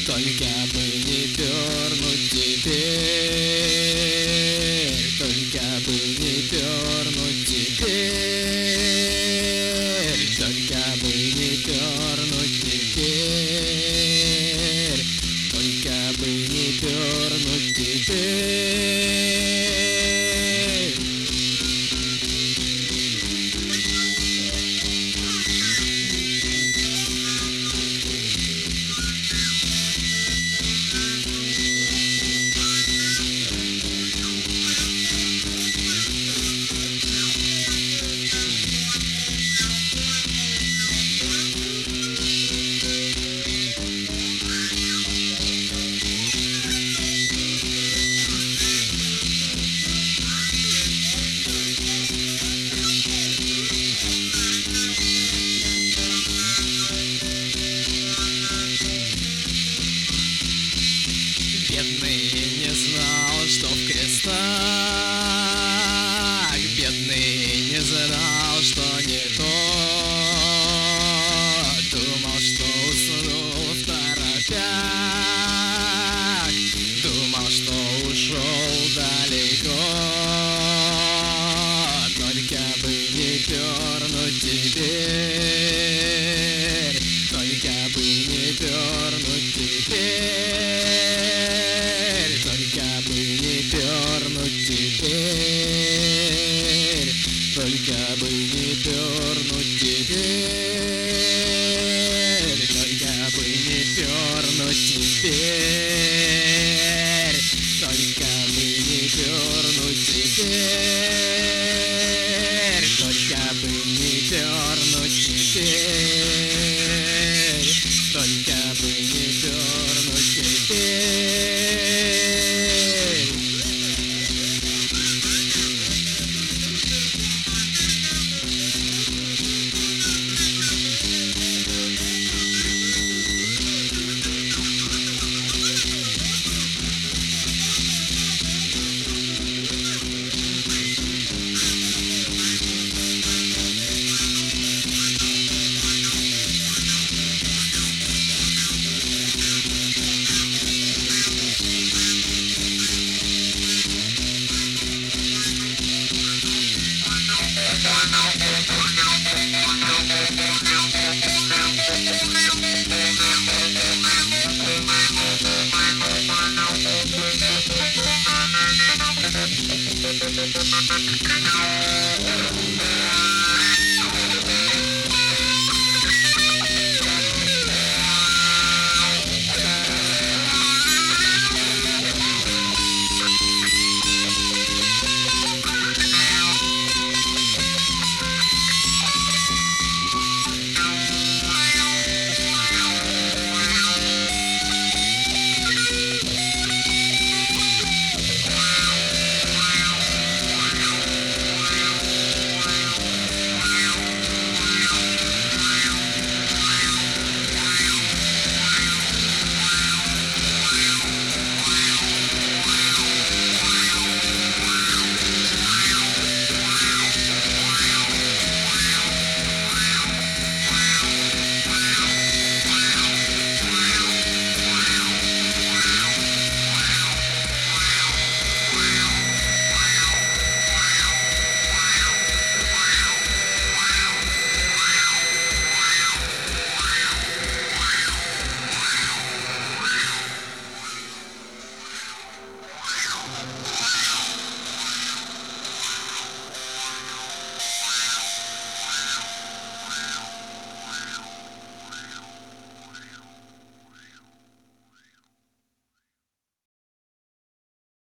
Только бы не пернуть теперь, только бы не пернуть теперь, только бы не пернуть теперь, только бы не пернуть теперь. Бедный не знал, что в крестах, бедный не знал, что не то, думал, что уснул в торопях, думал, что ушел далеко, только бы не пернуть теперь, только бы не пернуть теперь, только бы не пернуть теперь, только бы не пернуть теперь, только бы не пернуть теперь, только бы не пернуть теперь, только бы не пернуть теперь, только бы не пернуть теперь.